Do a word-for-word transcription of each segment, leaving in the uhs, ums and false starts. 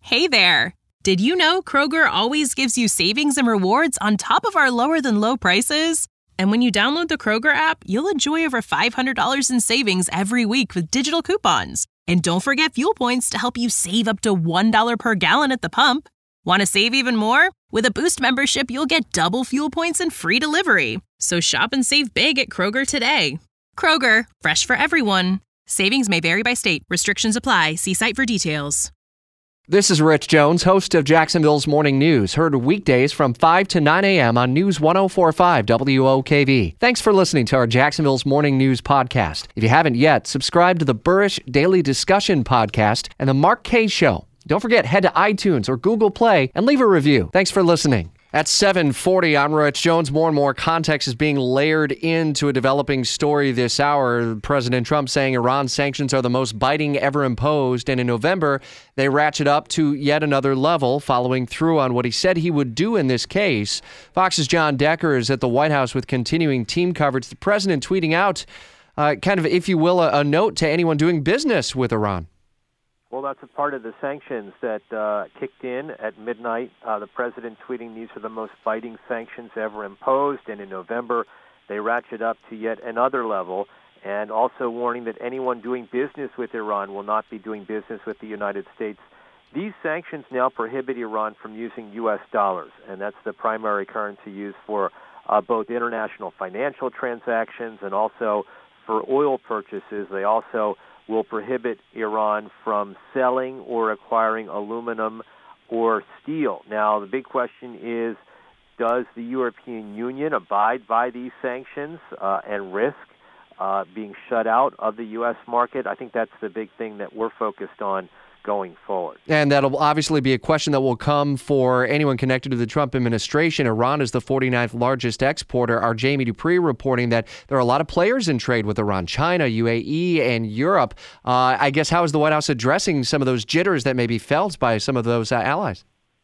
Hey there! Did you know Kroger always gives you savings and rewards on top of our lower-than-low prices? And when you download the Kroger app, you'll enjoy over five hundred dollars in savings every week with digital coupons. And don't forget fuel points to help you save up to one dollar per gallon at the pump. Want to save even more? With a Boost membership, you'll get double fuel points and free delivery. So shop and save big at Kroger today. Kroger, fresh for everyone. Savings may vary by state. Restrictions apply. See site for details. This is Rich Jones, host of Jacksonville's Morning News, heard weekdays from five to nine a.m. on News one oh four point five W O K V. Thanks for listening to our Jacksonville's Morning News podcast. If you haven't yet, subscribe to the Burrish Daily Discussion podcast and the Mark Kaye Show. Don't forget, head to iTunes or Google Play and leave a review. Thanks for listening. At seven forty, I'm Rich Jones. More and more context is being layered into a developing story this hour. President Trump saying Iran's sanctions are the most biting ever imposed. And in November, they ratchet up to yet another level, following through on what he said he would do in this case. Fox's John Decker is at the White House with continuing team coverage. The president tweeting out, uh, kind of, if you will, a, a note to anyone doing business with Iran. Well, that's a part of the sanctions that uh, kicked in at midnight. Uh, the president tweeting these are the most biting sanctions ever imposed. And in November, they ratchet up to yet another level, and also warning that anyone doing business with Iran will not be doing business with the United States. These sanctions now prohibit Iran from using U S dollars, and that's the primary currency used for uh, both international financial transactions and also for oil purchases. They also will prohibit Iran from selling or acquiring aluminum or steel. Now, the big question is, does the European Union abide by these sanctions uh, and risk uh, being shut out of the U S market? I think that's the big thing that we're focused on going forward. And that'll obviously be a question that will come for anyone connected to the Trump administration. Iran is the forty-ninth largest exporter. Our Jamie Dupree reporting that there are a lot of players in trade with Iran: China, U A E, and Europe. Uh, I guess, how is the White House addressing some of those jitters that may be felt by some of those uh, allies?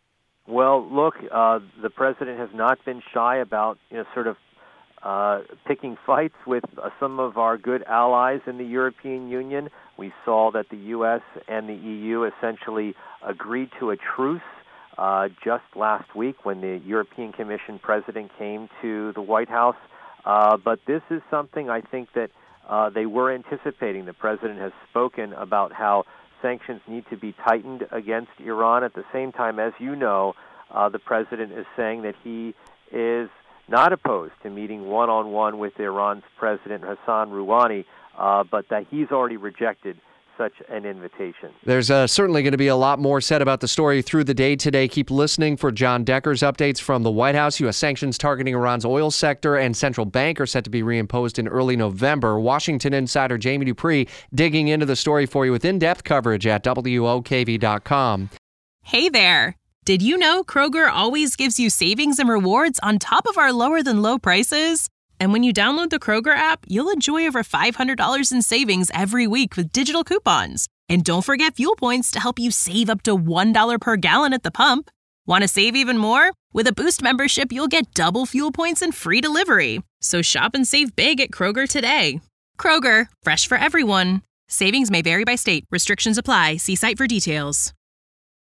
Well, look, uh, the president has not been shy about, you know, sort of uh, picking fights with uh, some of our good allies in the European Union. We saw that the U S and the E U essentially agreed to a truce uh, just last week when the European Commission president came to the White House. Uh, but this is something I think that uh, they were anticipating. The president has spoken about how sanctions need to be tightened against Iran. At the same time, as you know, uh, the president is saying that he is not opposed to meeting one-on-one with Iran's President Hassan Rouhani, uh, but that he's already rejected such an invitation. There's uh, certainly going to be a lot more said about the story through the day today. Keep listening for John Decker's updates from the White House. U S sanctions targeting Iran's oil sector and central bank are set to be reimposed in early November. Washington insider Jamie Dupree digging into the story for you with in-depth coverage at W O K V dot com. Hey there! Did you know Kroger always gives you savings and rewards on top of our lower-than-low prices? And when you download the Kroger app, you'll enjoy over five hundred dollars in savings every week with digital coupons. And don't forget fuel points to help you save up to one dollar per gallon at the pump. Want to save even more? With a Boost membership, you'll get double fuel points and free delivery. So shop and save big at Kroger today. Kroger, fresh for everyone. Savings may vary by state. Restrictions apply. See site for details.